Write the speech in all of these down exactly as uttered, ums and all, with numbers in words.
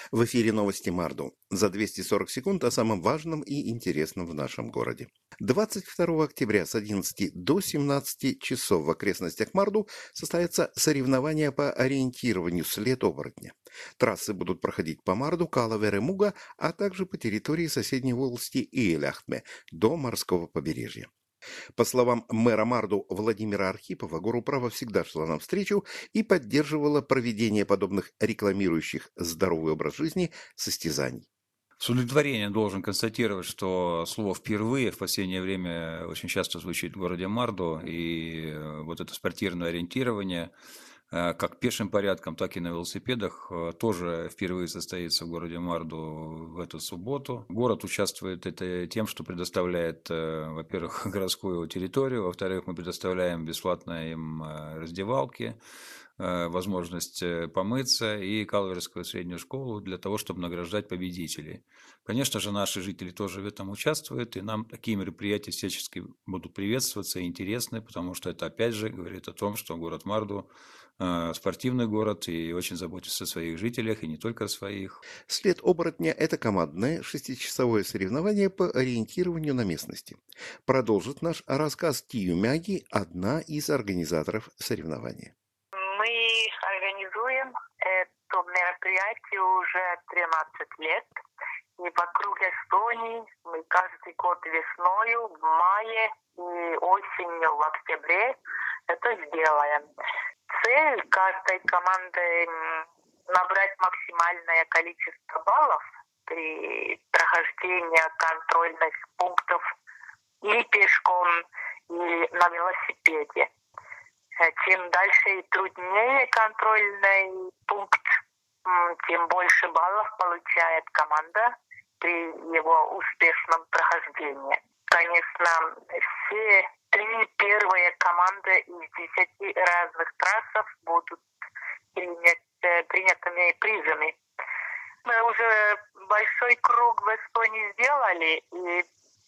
В эфире новости Марду. За двести сорок секунд о самом важном и интересном в нашем городе. двадцать второго октября с одиннадцати до семнадцати часов в окрестностях Марду состоятся соревнования по ориентированию «След оборотня». Трассы будут проходить по Марду, Калавере, Муга, а также по территории соседней волости Иеляхтме до морского побережья. По словам мэра Марду Владимира Архипова, горуправа всегда шла навстречу и поддерживала проведение подобных рекламирующих здоровый образ жизни состязаний. С удовлетворением должен констатировать, что слово «впервые» в последнее время очень часто звучит в городе Марду, и э, вот это спортивное ориентирование, э, как пешим порядком, так и на велосипедах, э, тоже впервые состоится в городе Марду в эту субботу. Город участвует это тем, что предоставляет, э, во-первых, городскую территорию, во-вторых, мы предоставляем бесплатно им э, раздевалки, э, возможность э, помыться и Калверскую среднюю школу для того, чтобы награждать победителей. Конечно же, наши жители тоже в этом участвуют, и нам такие мероприятия всячески будут приветствоваться и интересны, потому что это, опять же, говорит о том, что город Марду э, спортивный город и очень заботится о своих жителях, и не только о своих. «След оборотня» — это командное шестичасовое соревнование по ориентированию на местности. Продолжит наш рассказ Тию Мяги, одна из организаторов соревнования. Мы организуем это мероприятие уже тринадцать лет. И вокруг Эстонии мы каждый год весною, в мае и осенью, в октябре это сделаем. Цель каждой команды м, набрать максимальное количество баллов при прохождении контрольных пунктов или пешком, или на велосипеде. Э, Чем дальше и труднее контрольный пункт, м, тем больше баллов получает команда при его успешном прохождении. Конечно, все три первые команды из десяти разных трассов будут принят, э, принятыми призами. Мы уже большой круг в Эстонии сделали, и,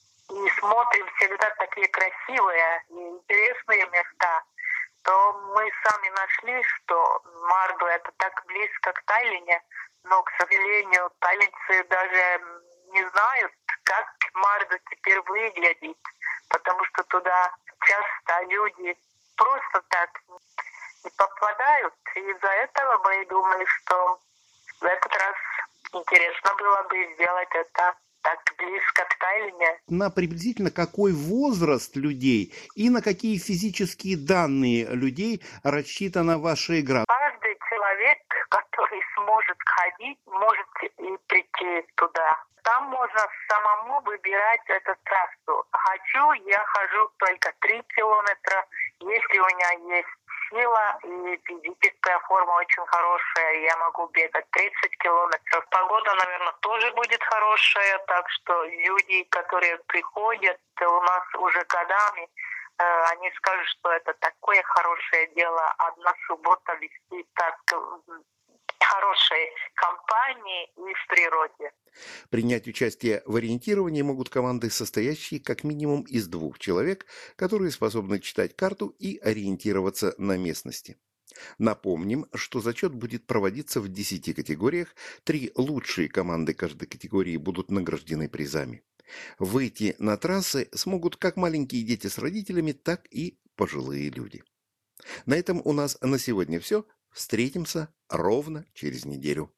и смотрим всегда такие красивые и интересные места, то мы сами нашли, что Марду это так близко к Таллине, но, к сожалению, таллинцы даже не знают, как Марду теперь выглядит, потому что туда часто люди просто так не попадают. И из-за этого мы думали, что в этот раз интересно было бы сделать это так близко к Таллине. На приблизительно какой возраст людей и на какие физические данные людей рассчитана ваша игра? Каждый человек, который сможет ходить, может и прийти туда. Там можно самому выбирать эту трассу. Хочу, я хожу только три километра. Если у меня есть сила и физическая форма очень хорошая, я могу бегать тридцать километров. Погода, наверное, тоже будет хорошая, так что люди, которые приходят у нас уже годами, э, они скажут, что это такое хорошее дело, одна суббота вести так в хорошей компании и в природе. Принять участие в ориентировании могут команды, состоящие как минимум из двух человек, которые способны читать карту и ориентироваться на местности. Напомним, что зачет будет проводиться в десяти категориях. Три лучшие команды каждой категории будут награждены призами. Выйти на трассы смогут как маленькие дети с родителями, так и пожилые люди. На этом у нас на сегодня все. Встретимся ровно через неделю.